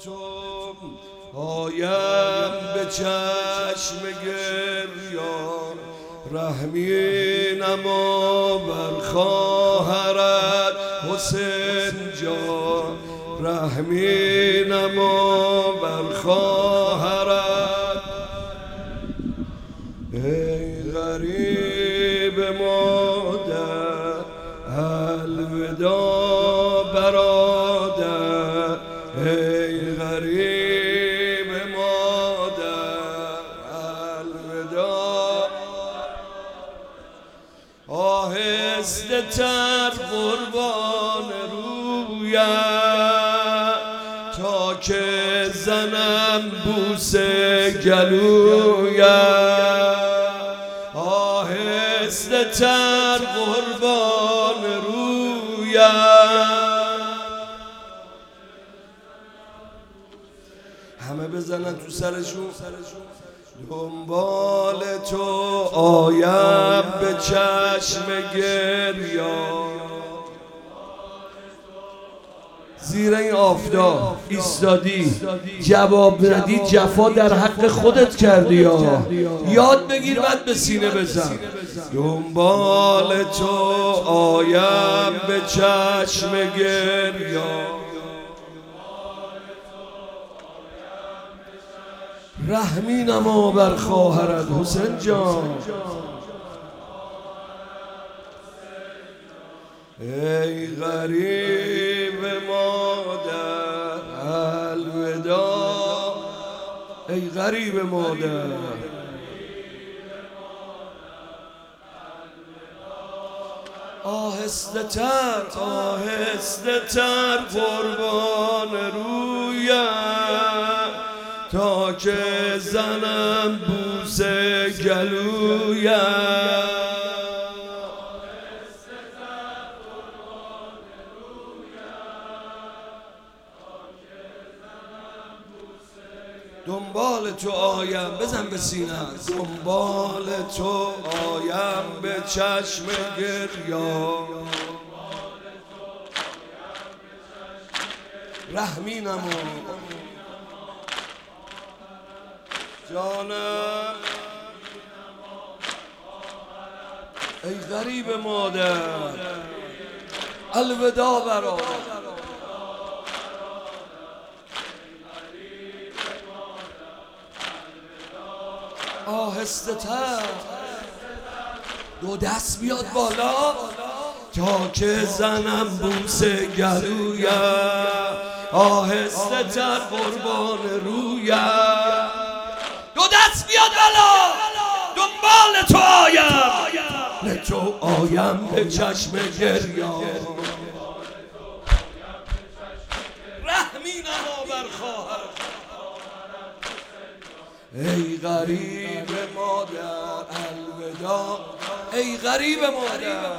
تو آیم به چشم گریان، رحمی نما بر خواهرت حسین جان، رحمی نما بر خواهرت. ای غریب مادر الوداع برادر، ای غریب مادر الوداع. آهسته تر قربان رویم تا که زنم بوس گلویم، آهسته تر قربان رویم. همه بزنن تو سرشون. دنبال تو آیم به چشم گریان، زیر این آفتاب ایستادی، جواب ندی، جفا در حق خودت کردی. یاد بگیر بعد به سینه بزن. دنبال تو آیم به چشم گریان، رحمی نما بر خواهرت حسین جان. ای غریب مادر الوداع، ای غریب مادر. آهسته تر قربان رویم تا که زنم بوس گلویم. دنبال تو آیم، بزن به سینه. دنبال تو آیم به چشم گریان، رحمی نما جانم. ای غریب مادر الوداع برادر، آهسته تر دو دست بیاد بالا تا که زنم بوس گلویم، آهسته تر قربان رویم. دو دست بیاد بالا، دنبال تو آیم، به تو آیم به چشم گریان، رحمی نما بر خواهرت. ای غریب مادر الوداع، ای غریب مادر.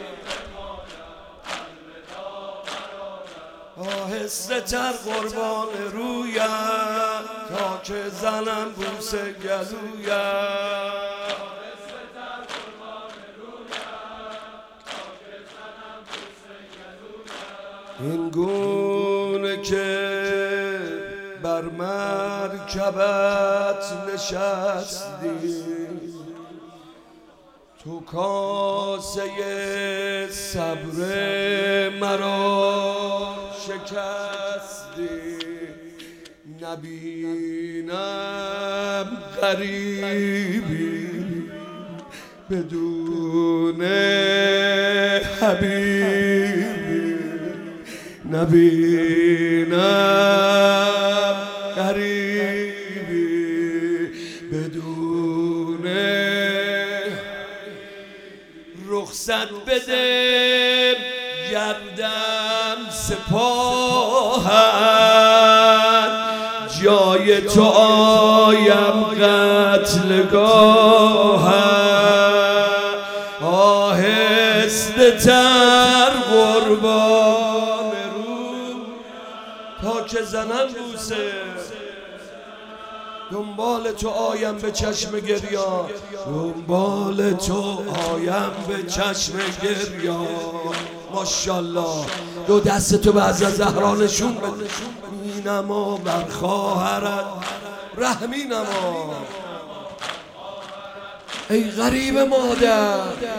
آهسته تر قربان رویم تا که زنم بوس گلویم، این گونه که بر مرکبت نشستی، تو کاسه صبر مرا شکستی. نبینم غریبی بدون حبیبی، نبینم غریبی بدون. رخصت بده گردم سپاهت، جای تو آیم قتلگاهت، آهسته تر قربان رو تا که زنم بوسه. دنبال تو آیم به چشم گریان، دنبال تو آیم به چشم گریان. ماشاءالله دو دست تو به از زهرا نشون بده. مینما بر خواهرت رحمی نما ای غریب مادر.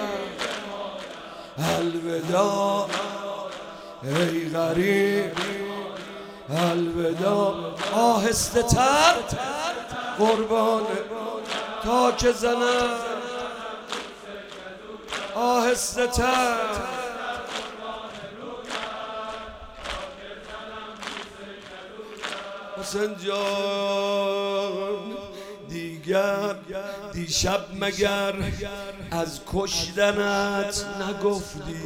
الوداع ای غریب الوداع. آهسته تر قربان تا که زنم آهسته تر. حسین جان دیگر دیشب مگر از کشتنت نگفتی؟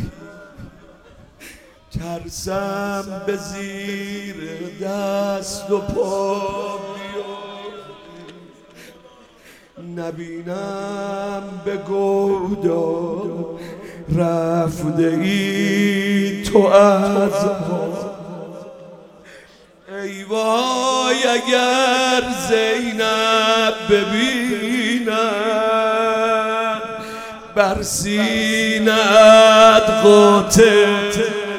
ترسم به زیر دست و پا نبینم به گودال رفته ای تو از پا. ای وای اگر زینب ببینم بر سینه‌ات قاطع.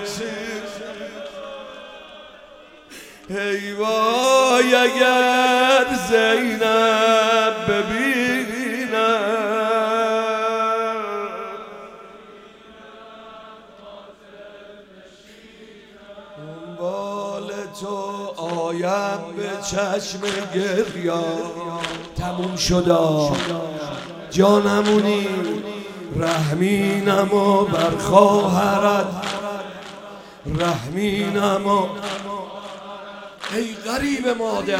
ای وای اگر زینب ببینم دنبال تو آیم به چشم گریا. تموم شدا جانمونی رحمی نما بر خواهرت رحمی نما ای غریب مادر.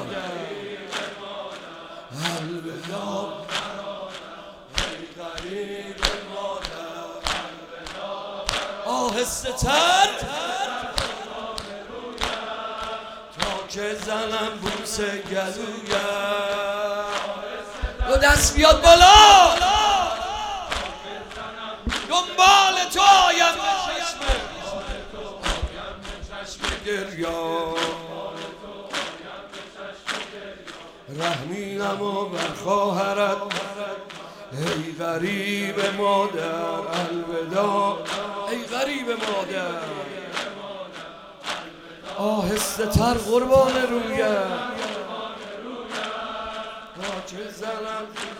الوداع ای غریب مادر. آهسته تر تا که زنم بوسه گلویم. دو دست بیاد بالا دنبال تو آیم به چشم گریا. رحمی نما بر خواهرت ای غریب مادر. الوداع ای غریب مادر. آهسته تر قربان رویم تا که زنم